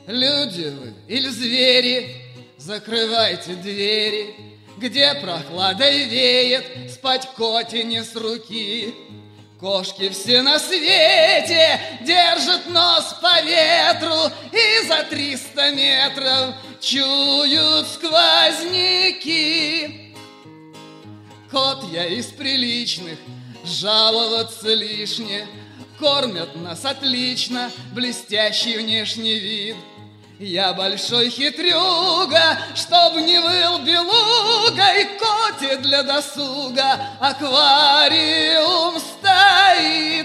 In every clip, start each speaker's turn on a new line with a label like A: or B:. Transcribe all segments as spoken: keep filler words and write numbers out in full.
A: Люди вы или звери, закрывайте двери, где прохладой веет, спать коте не с руки. Кошки все на свете держат нос по ветру и за триста метров чуют сквозняки. Кот я из приличных, жаловаться лишне, кормят нас отлично, блестящий внешний вид. Я большой хитрюга, чтоб не выл белуга, и коте для досуга аквариум стоит.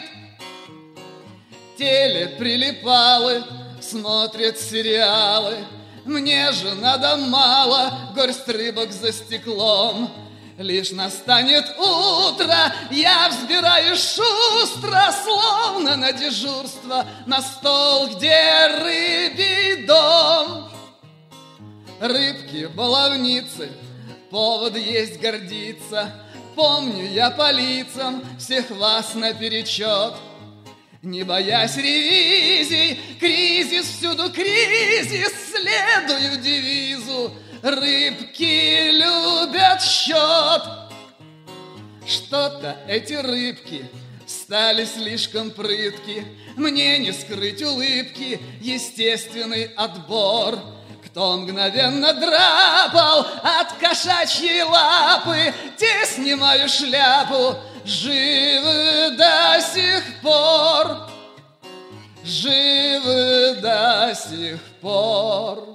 A: Телеприлипалы смотрят сериалы, мне же надо мало горсть рыбок за стеклом. Лишь настанет утро, я взбираюсь шустро, словно на дежурство, на стол, где рыбий дом. Рыбки-баловницы, повод есть гордиться, помню я по лицам всех вас наперечет. Не боясь ревизий, кризис всюду кризис, следую девизу: рыбки любят счет. Что-то эти рыбки стали слишком прытки, мне не скрыть улыбки, естественный отбор. Кто мгновенно драпал от кошачьей лапы, те снимаю шляпу, живы до сих пор, живы до сих пор.